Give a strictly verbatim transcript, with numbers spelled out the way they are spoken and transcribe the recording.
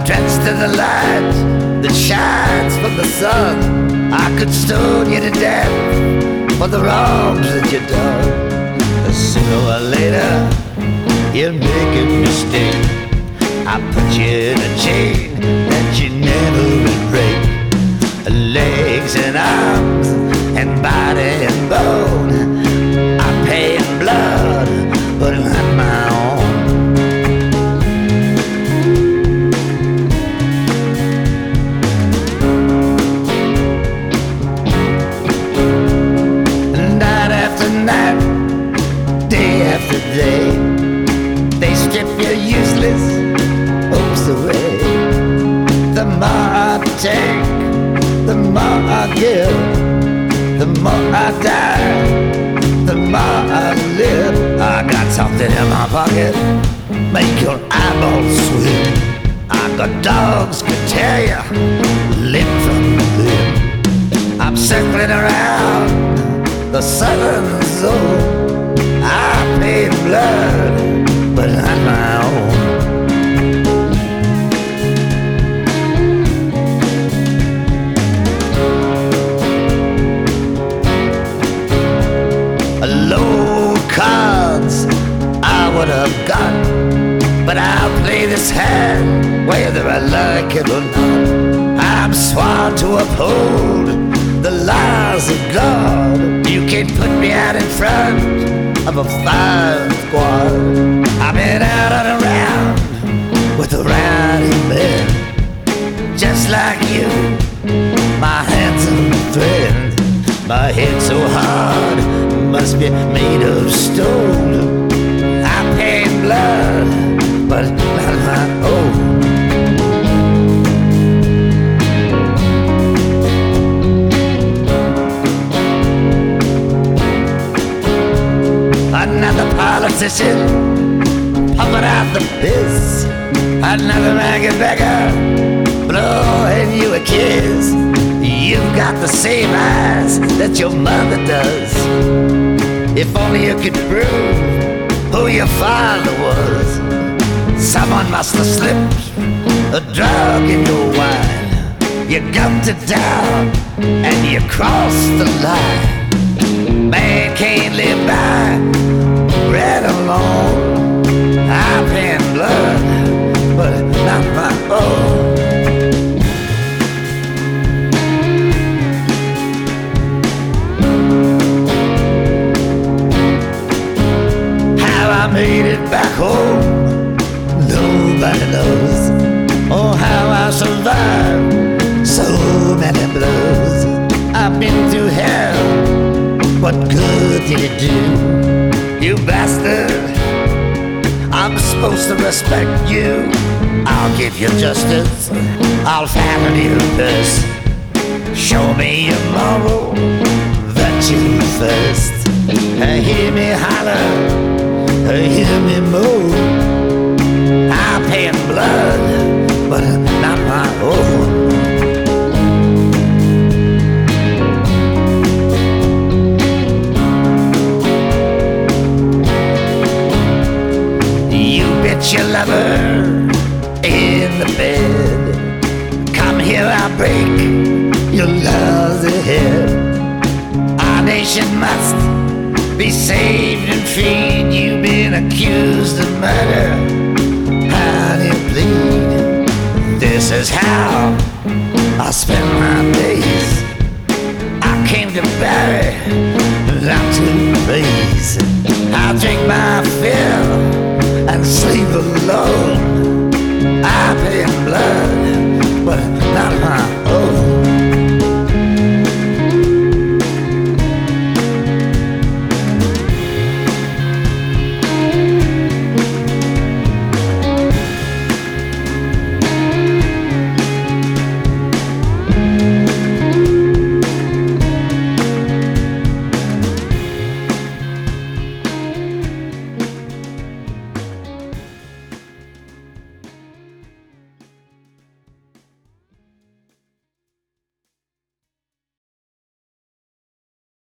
drenched in the light that shines from the sun. I could stone you to death for the wrongs that you done. But sooner or later, you'll make a mistake. I put you in a chain that you never would break. Legs and arms and body and bone, I pay in blood, but not my own. Night after night, day after day, they strip your useless hopes away. The more I take, the more I give, the more I die, the more I live. I got something in my pocket, make your eyeballs swim. I got dogs can tear you limb from limb. I'm circling around the southern zone. I pay blood, but not my own. Low cards I would have got, but I'll play this hand whether I like it or not. I'm sworn to uphold the laws of God. You can't put me out in front of a firing squad. I've been out and around with the rowdy men, just like you, my handsome friend. My head so hard, must be made of stone. I'm paying blood, but not my own. Another politician pumping out the piss. Another ragged beggar blowing you a kiss. You've got the same eyes that your mother does. If only you could prove who your father was. Someone must have slipped a drug in your wine. You gumped it down and you crossed the line. Man can't live by bread alone. I'm paying blood, but not my own. I made it back home, nobody knows. Oh, how I survived so many blows. I've been through hell, what good did it do? You bastard, I'm supposed to respect you. I'll give you justice, I'll fatten your purse. Show me your moral virtue first. Hear me holler, hear me move. I'm paying blood, but not my own. You bet your lover in the bed. Come here, I'll break your laws ahead. Our nation must be saved and freed. You've been accused of murder. How do you plead? This is how I spend my days. I came to bury, not to praise. I'll drink my fill and sleep alone. I pay in blood, but not my